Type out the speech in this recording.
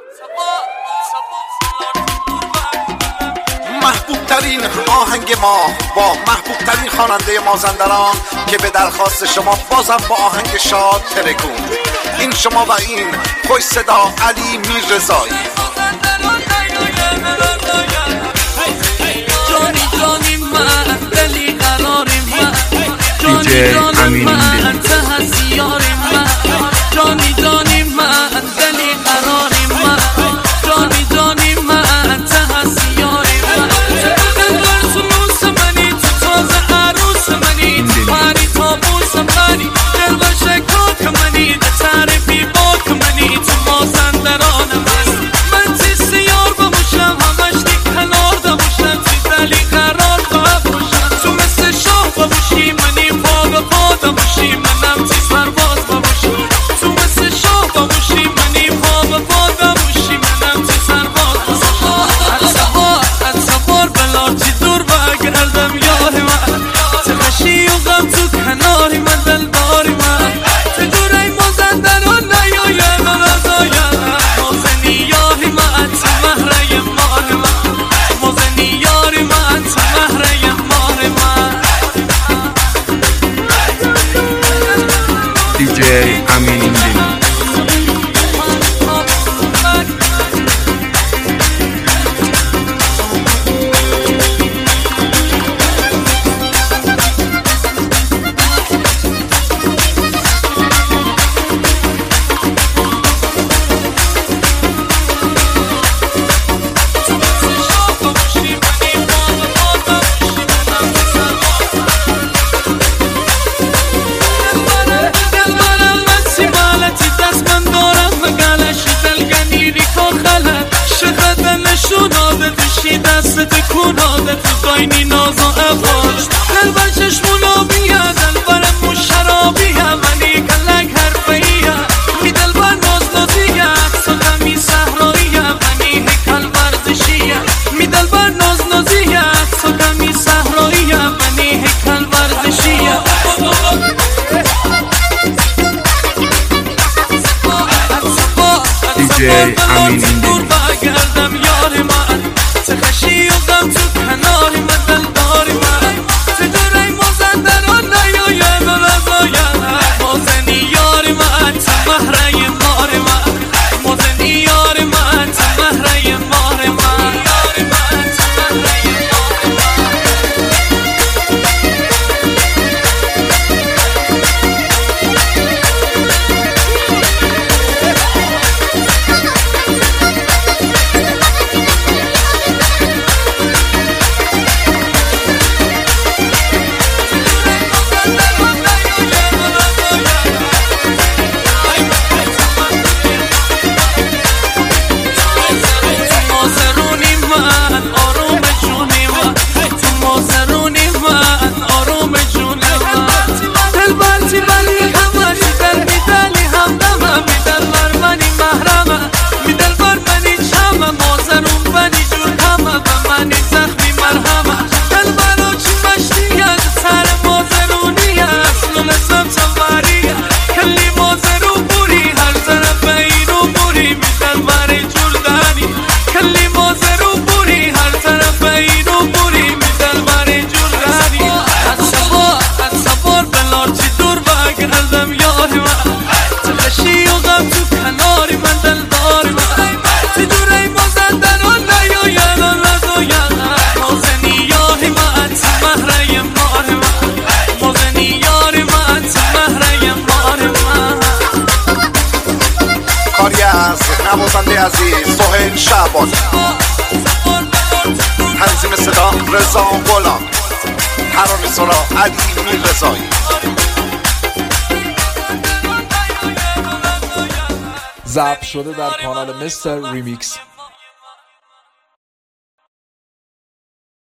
محبوب ترین آهنگ ما با محبوب ترین خواننده مازندران که به درخواست شما بازم با آهنگ شاد ترکوند. این شما و این خوش صدا علی میررضایی. دیجی امین انت هسیاری من، جانی جانی من دلی قراری من، جانی جانی من انت هسیاری من. دلبر سلوس منی تو تازه عروس منی، پری تابوس منی دلبر شکاک منی، ده تعریفی باک منی تو مازندران من تیز یار بموشم همش دی کنار دموشم، تی دلی قرار بموشم تو مثل شاه بموشی منی پا باشی منم تیز پرواز باشی، تو مثل شاه باشی منی پا باشی منم تیز پرواز باشی. از سوار بلا چی دور بگردم یار من، تخشی و غم تو کناری من دلداری من، تجوری مازندران نیاید نزاید، مازنی یاری من تو مهره مار من، مازنی یاری من تو مهره مار من. دیجی امین ایندین. دست تکوناده تو داینی ناز و افاش، دلبر چشمونا بیا دلبر مو شرابیه، منی کلک حرفیه می دلبر ناز نازیه، سلمی صحراییه منی هکل ورزشیه، می دلبر ناز نازیه سلمی صحراییه منی هکل ورزشیه. دیجی امین ایندین. بگردم یار من، تخشی و غم تو کناری من دلداری من، تجوری مازندران نیاید نزاید، مازنی یاری من تو مهره مار من، مازنی یاری من تو مهره مار من. نوازنده عزیز سهیل شعبانی، تنظیم صدا رضا غلام، ترانه سرا علی میررضایی. ضبط شده در کانال مستر ریمیکس.